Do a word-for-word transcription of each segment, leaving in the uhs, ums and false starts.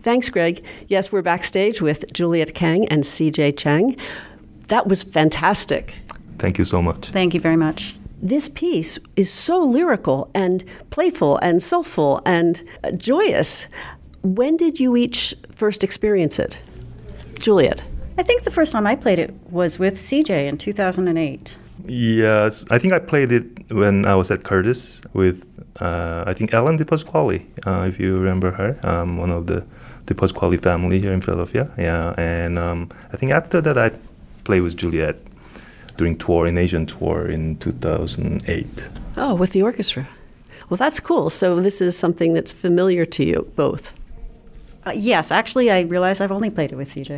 Thanks, Greg. Yes, we're backstage with Juliet Kang and C J Cheng. That was fantastic. Thank you so much. Thank you very much. This piece is so lyrical and playful and soulful and uh, joyous. When did you each first experience it? Juliet. I think the first time I played it was with C J in two thousand eight. Yes, I think I played it when I was at Curtis with, uh, I think, Ellen DePasquale, uh, if you remember her, um, one of the DePasquale family here in Philadelphia. Yeah, and um, I think after that I played with Juliet during tour, in Asian tour in two thousand eight. Oh, with the orchestra. Well, that's cool. So this is something that's familiar to you both. Uh, yes, actually, I realize I've only played it with C J.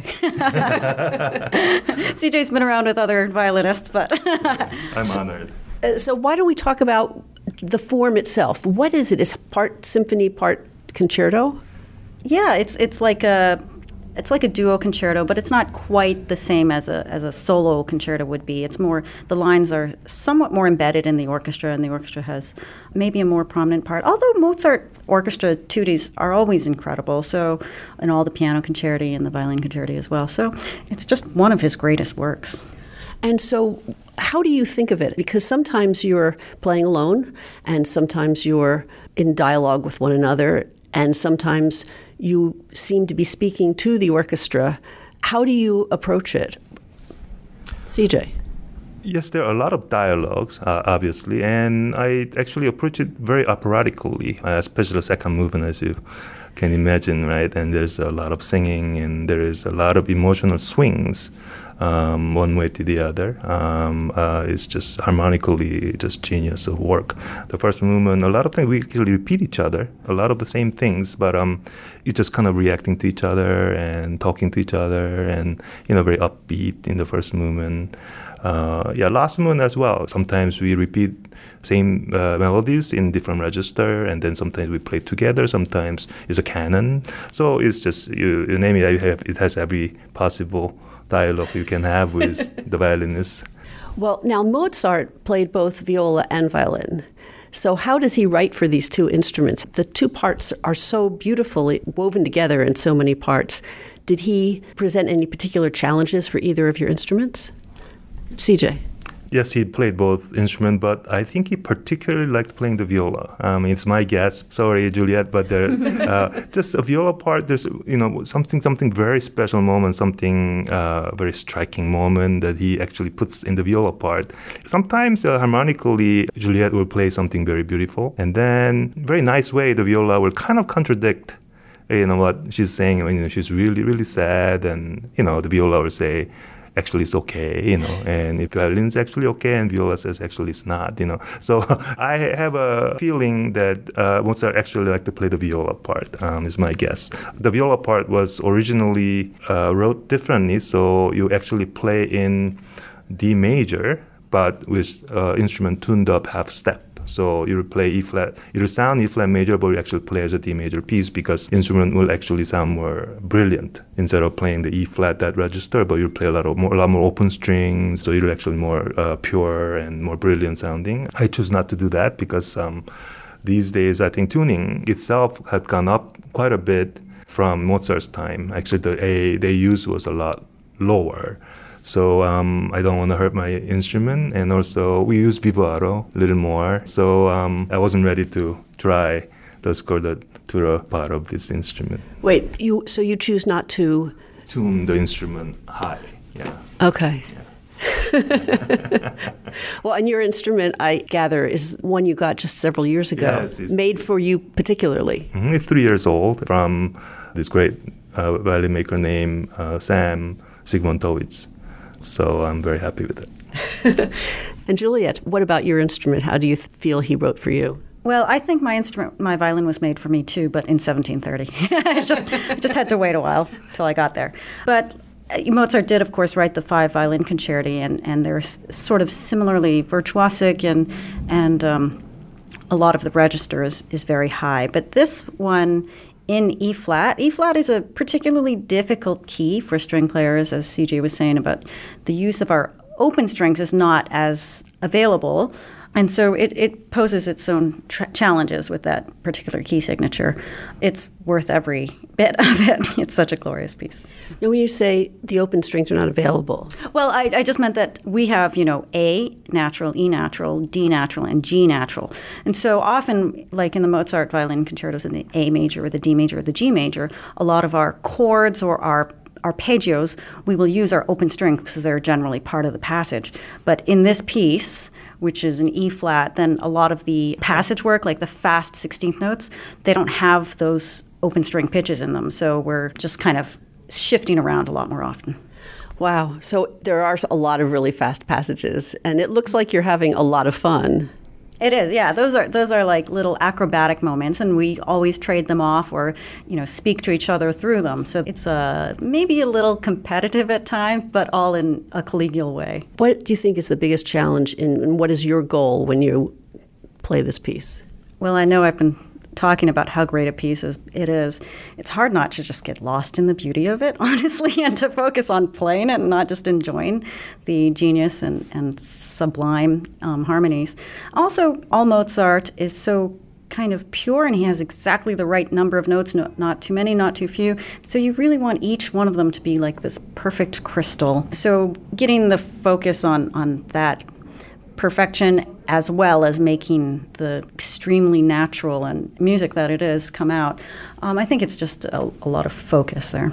C J's been around with other violinists, but... I'm honored. Uh, so why don't we talk about the form itself? What is it? Is it part symphony, part concerto? Yeah, it's it's like a it's like a duo concerto, but it's not quite the same as a as a solo concerto would be. It's more, the lines are somewhat more embedded in the orchestra, and the orchestra has maybe a more prominent part. Although Mozart orchestra tuttes are always incredible, so, and all the piano concerti and the violin concerti as well. So it's just one of his greatest works. And so how do you think of it? Because sometimes you're playing alone, and sometimes you're in dialogue with one another, and sometimes you seem to be speaking to the orchestra. How do you approach it? C J. Yes, there are a lot of dialogues, uh, obviously, and I actually approach it very operatically, uh, especially the second movement, as you can imagine, right? And there's a lot of singing, and there is a lot of emotional swings, um, one way to the other. Um, uh, it's just harmonically just genius of work. The first movement, a lot of things we actually repeat each other, a lot of the same things, but um, it's just kind of reacting to each other and talking to each other, and you know, very upbeat in the first movement. Uh, yeah, last movement as well. Sometimes we repeat same uh, melodies in different register, and then sometimes we play together. Sometimes it's a canon. So it's just, you, you name it, you have, it has every possible dialogue you can have with the violinist. Well, now Mozart played both viola and violin. So how does he write for these two instruments? The two parts are so beautifully woven together in so many parts. Did he present any particular challenges for either of your instruments? C J. Yes, he played both instruments, but I think he particularly liked playing the viola. Um, it's my guess. Sorry, Juliet, but there, uh, just a viola part. There's, you know, something, something very special moment, something uh, very striking moment that he actually puts in the viola part. Sometimes uh, harmonically, Juliet will play something very beautiful, and then very nice way the viola will kind of contradict, you know, what she's saying. You know, she's really, really sad, and you know, the viola will say, actually it's okay, you know, and if violin's actually okay and viola says actually it's not, you know. So I have a feeling that uh, Mozart actually liked to play the viola part, um, is my guess. The viola part was originally uh, wrote differently, so you actually play in D major, but with uh, instrument tuned up half step. So you play E flat, you sound E flat major, but you actually play as a D major piece because instrument will actually sound more brilliant instead of playing the E flat that register. But you play a lot of more, a lot more open strings, so you're actually more uh, pure and more brilliant sounding. I choose not to do that because um, these days I think tuning itself had gone up quite a bit from Mozart's time. Actually, the A they used was a lot lower. So um, I don't want to hurt my instrument, and also we use vibrato a little more. So um, I wasn't ready to try the scordatura part of this instrument. Wait, you so you choose not to tune the instrument high? Yeah. Okay. Yeah. Well, and your instrument, I gather, is one you got just several years ago, yes, it's made for you particularly. Mm-hmm. It's three years old from this great uh, violin maker named uh, Sam Sigmundowitz. So I'm very happy with it. And Juliet, what about your instrument? How do you th- feel he wrote for you? Well, I think my instrument, my violin was made for me too, but in seventeen thirty. I just, just had to wait a while till I got there. But Mozart did, of course, write the five violin concerti, and, and they're s- sort of similarly virtuosic, and and um, a lot of the register is, is very high. But this one in E flat, E flat is a particularly difficult key for string players, as C J was saying about the use of our open strings is not as available. And so it, it poses its own tra- challenges with that particular key signature. It's worth every bit of it. It's such a glorious piece. Now, when you say the open strings are not available, well, I, I just meant that we have, you know, A natural, E natural, D natural, and G natural. And so often, like in the Mozart violin concertos in the A major or the D major or the G major, a lot of our chords or our arpeggios, we will use our open strings because they're generally part of the passage. But in this piece, which is an E flat, then a lot of the passage work, like the fast sixteenth notes, they don't have those open string pitches in them. So we're just kind of shifting around a lot more often. Wow. So there are a lot of really fast passages, and it looks like you're having a lot of fun. It is, yeah. Those are those are like little acrobatic moments, and we always trade them off or, you know, speak to each other through them. So it's uh, maybe a little competitive at times, but all in a collegial way. What do you think is the biggest challenge, in, and what is your goal when you play this piece? Well, I know I've been talking about how great a piece is, it is. It's hard not to just get lost in the beauty of it, honestly, and to focus on playing it and not just enjoying the genius and, and sublime um, harmonies. Also, all Mozart is so kind of pure, and he has exactly the right number of notes, no, not too many, not too few. So you really want each one of them to be like this perfect crystal. So getting the focus on, on that perfection as well as making the extremely natural and music that it is come out, um, I think it's just a, a lot of focus there.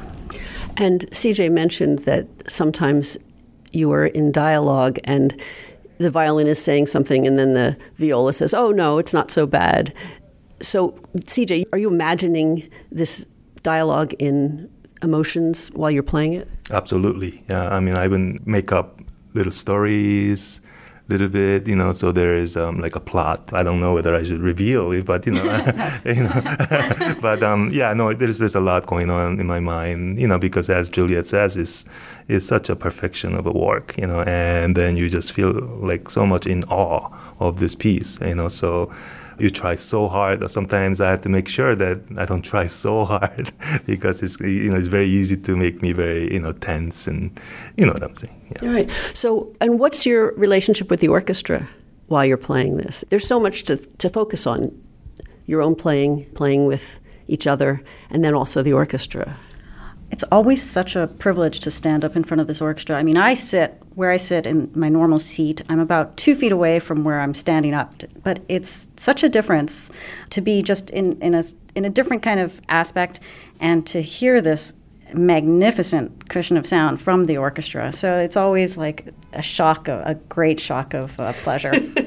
And C J mentioned that sometimes you are in dialogue and the violin is saying something and then the viola says, oh, no, it's not so bad. So, C J, are you imagining this dialogue in emotions while you're playing it? Absolutely. Yeah. I mean, I even make up little stories, little bit, you know, so there is um, like a plot. I don't know whether I should reveal it, but, you know, you know, but um, yeah, no, there's there's a lot going on in my mind, you know, because as Juliet says, it's, it's such a perfection of a work, you know, and then you just feel like so much in awe of this piece, you know, so you try so hard. Sometimes I have to make sure that I don't try so hard because it's, you know, it's very easy to make me very, you know, tense, and you know what I'm saying. Yeah. All right. So, and what's your relationship with the orchestra while you're playing this? There's so much to, to focus on. Your own playing, playing with each other, and then also the orchestra. It's always such a privilege to stand up in front of this orchestra. I mean, I sit where I sit in my normal seat. I'm about two feet away from where I'm standing up. But it's such a difference to be just in, in, a, in a different kind of aspect and to hear this magnificent cushion of sound from the orchestra. So it's always like a shock, a, a great shock of uh, pleasure.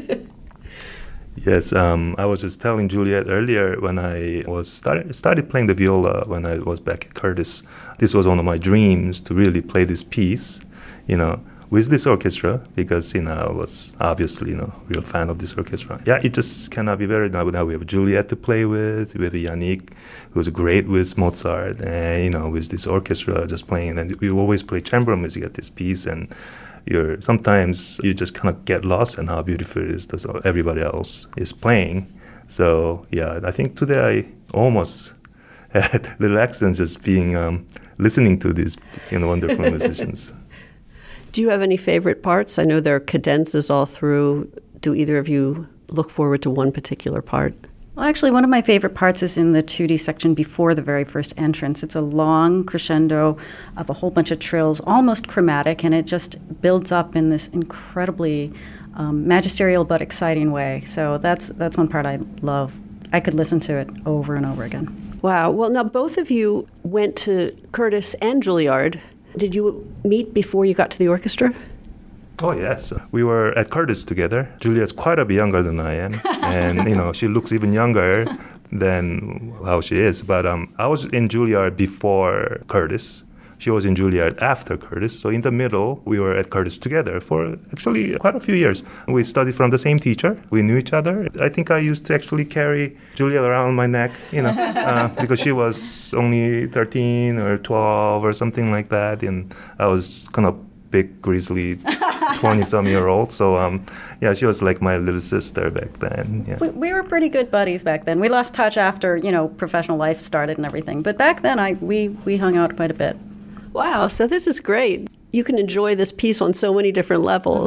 Yes, um, I was just telling Juliet earlier when I was started, started playing the viola when I was back at Curtis. This was one of my dreams to really play this piece, you know, with this orchestra, because, you know, I was obviously, you know, real fan of this orchestra. Yeah, it just cannot be better. Now, now we have Juliet to play with, with Yannick, who's great with Mozart, and, you know, with this orchestra just playing. And we always play chamber music at this piece, and you're sometimes you just kind of get lost in how beautiful it is that everybody else is playing. So, yeah, I think today I almost had a little accident just being, um, listening to these, you know, wonderful musicians. Do you have any favorite parts? I know there are cadenzas all through. Do either of you look forward to one particular part? Well, actually, one of my favorite parts is in the two D section before the very first entrance. It's a long crescendo of a whole bunch of trills, almost chromatic, and it just builds up in this incredibly um, magisterial but exciting way. So that's that's one part I love. I could listen to it over and over again. Wow. Well, now both of you went to Curtis and Juilliard. Did you meet before you got to the orchestra? Oh, yes. We were at Curtis together. Juliet's quite a bit younger than I am. And, you know, she looks even younger than how she is. But um, I was in Juilliard before Curtis. She was in Juilliard after Curtis. So in the middle, we were at Curtis together for actually quite a few years. We studied from the same teacher. We knew each other. I think I used to actually carry Juliet around my neck, you know, uh, because she was only thirteen or twelve or something like that. And I was kind of big, grizzly twenty-some-year-old. So, um, yeah, she was like my little sister back then. Yeah. We, we were pretty good buddies back then. We lost touch after, you know, professional life started and everything. But back then, I we, we hung out quite a bit. Wow, so this is great. You can enjoy this piece on so many different levels. Mm-hmm.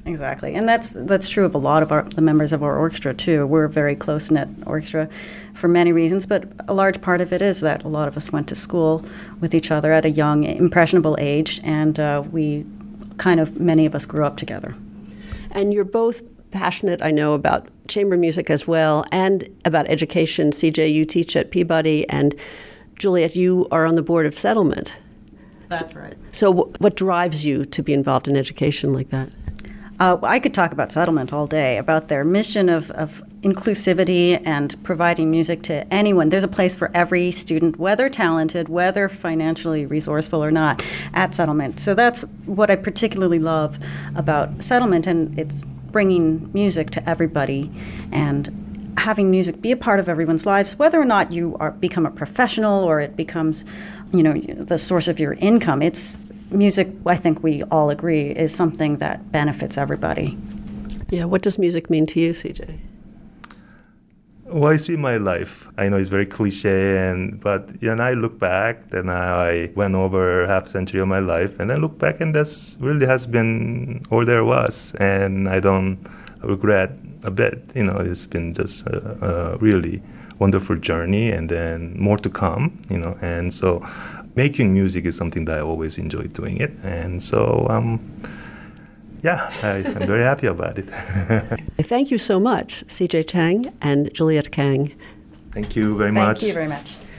Exactly, and that's that's true of a lot of our, the members of our orchestra too. We're a very close-knit orchestra for many reasons, but a large part of it is that a lot of us went to school with each other at a young, impressionable age, and uh, we kind of, many of us grew up together. And you're both passionate, I know, about chamber music as well, and about education. C J, you teach at Peabody, and Juliet, you are on the board of Settlement. That's right. So w- what drives you to be involved in education like that? Uh, I could talk about Settlement all day, about their mission of, of inclusivity and providing music to anyone. There's a place for every student, whether talented, whether financially resourceful or not, at Settlement. So that's what I particularly love about Settlement, and it's bringing music to everybody and having music be a part of everyone's lives, whether or not you are become a professional or it becomes, you know, the source of your income. It's music, I think we all agree, is something that benefits everybody. Yeah, what does music mean to you, C J? Well, it's been my life. I know it's very cliche, and but when I look back, then I went over half a century of my life, and I look back, and that's really has been all there was, and I don't regret a bit. You know, it's been just a, a really wonderful journey, and then more to come. You know, and so making music is something that I always enjoyed doing it, and so um, yeah, I, I'm very happy about it. Thank you so much, C J Chang and Juliet Kang. Thank you very much. Thank you very much.